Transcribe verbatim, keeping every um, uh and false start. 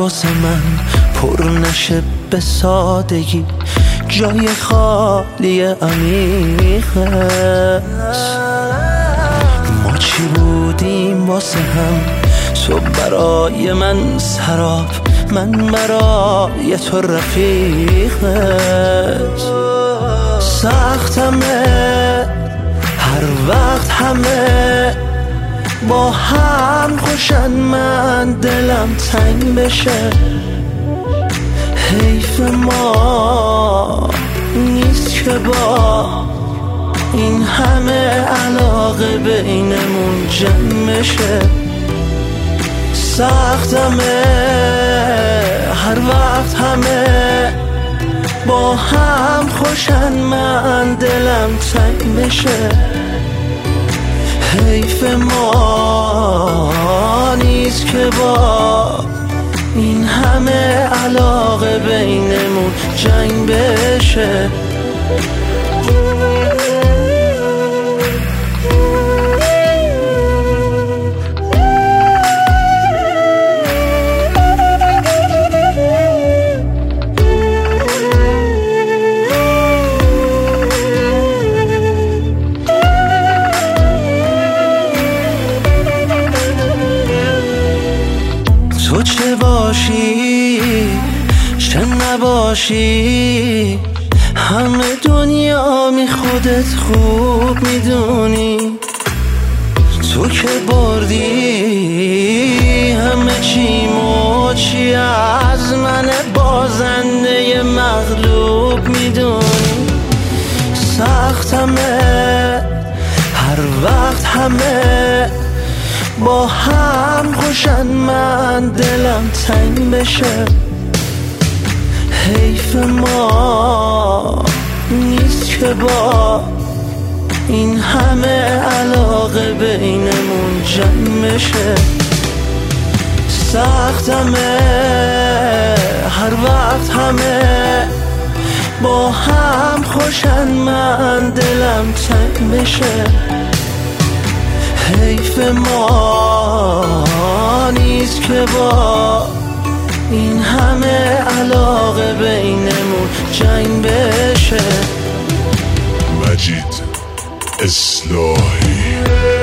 واسه من پر نشه به سادگی، جای خالی عمیق است. ما چی بودیم واسه هم، تو برای من سراب، من برای تو رفیقت. سختمه هر وقت همه با هم خوشن، من دلم تنگ بشه. حیف ما نیست که با این همه علاقه بینمون جمع بشه. سختمه هر وقت همه با هم خوشن، من دلم تنگ بشه. حیف ما نیست که با این همه علاقه بینمون جنگ بشه. تو چه باشی چه نباشی، همه دنیا می خودت خوب میدونی. تو که بردی همه چی موچی، از من بازنده مغلوب میدونی. سختمه هر وقت همه با هم خوشن، من دلم تنگ بشه. حیف ما نیست که با این همه علاقه بینمون جمع بشه. سختمه هر وقت همه با هم خوشن، من دلم تنگ بشه. حیف ما نیست که با این همه علاقه بینمون جنگ بشه. مجید اصلاحی.